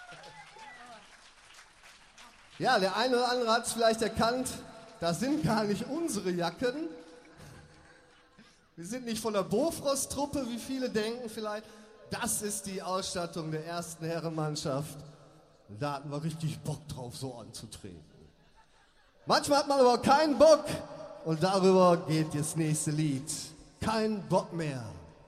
Ja, der eine oder andere hat es vielleicht erkannt, das sind gar nicht unsere Jacken. Wir sind nicht von der Bofrost-Truppe, wie viele denken vielleicht. Das ist die Ausstattung der ersten Herrenmannschaft. Da hatten wir richtig Bock drauf, so anzutreten. Manchmal hat man aber keinen Bock und darüber geht das nächste Lied. Kein Bock mehr.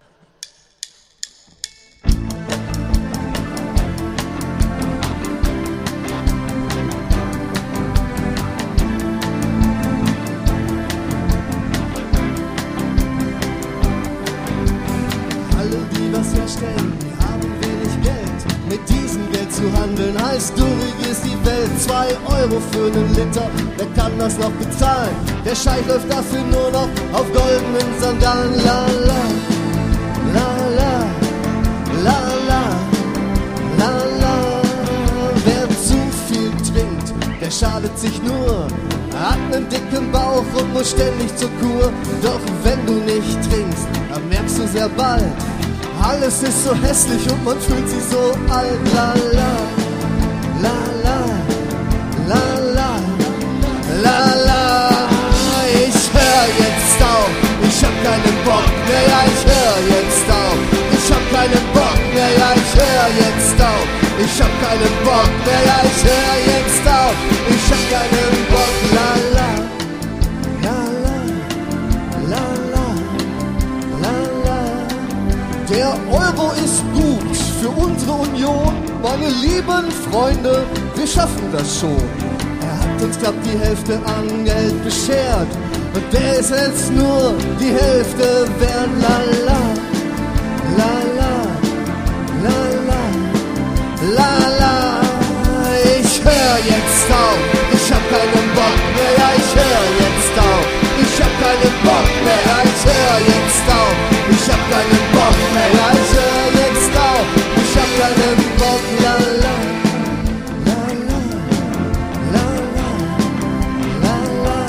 Was herstellen, die haben wenig Geld. Mit diesem Geld zu handeln heißt, du regierst die Welt. 2 Euro für einen Liter, wer kann das noch bezahlen? Der Scheich läuft dafür nur noch auf goldenen Sandalen. La la, la la, la la, la la. Wer zu viel trinkt, der schadet sich nur. Hat einen dicken Bauch und muss ständig zur Kur. Doch wenn du nicht trinkst, dann merkst du sehr bald, alles ist so hässlich und man fühlt sich so alt. La la, la la, la la, la la. Ich hör jetzt auf, ich hab keinen Bock mehr, ja ich hör jetzt auf. Ich hab keinen Bock mehr, ja ich hör jetzt auf. Ich hab keinen Bock mehr, ja ich hör jetzt auf. Ich hab keinen Bock, la la, la la, la la, la la. Der Euro ist gut für unsere Union, meine lieben Freunde, wir schaffen das schon. Er hat uns knapp die Hälfte an Geld beschert und der ist jetzt nur die Hälfte wert. La la, la la, la la, la la. Ich hör jetzt auf, ich hab keinen Bock mehr, ja ich hör jetzt auf. Ich hab keinen Bock mehr, ja ich hör jetzt auf. Ich hab keinen Bock mehr, ja ich hör jetzt auf. Ich hab keinen Bock, la la, la la, la la, la la.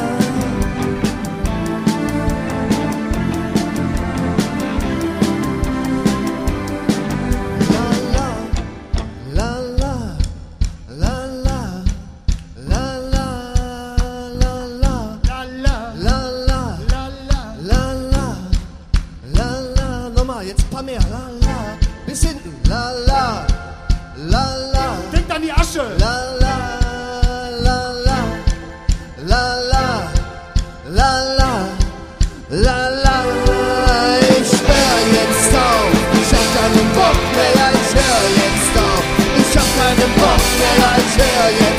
La la, la la, la la, la la, la la, la la, la la, la la. Nochmal, jetzt ein paar mehr. La la, bis hinten. La la, la la. Denkt an die Asche. La la, la la, la la, la la, la la. Ich hör jetzt auf, ich hab keinen Bock mehr, ja ich hör jetzt auf. Ich hab keinen Bock mehr, ja ich hör jetzt auf.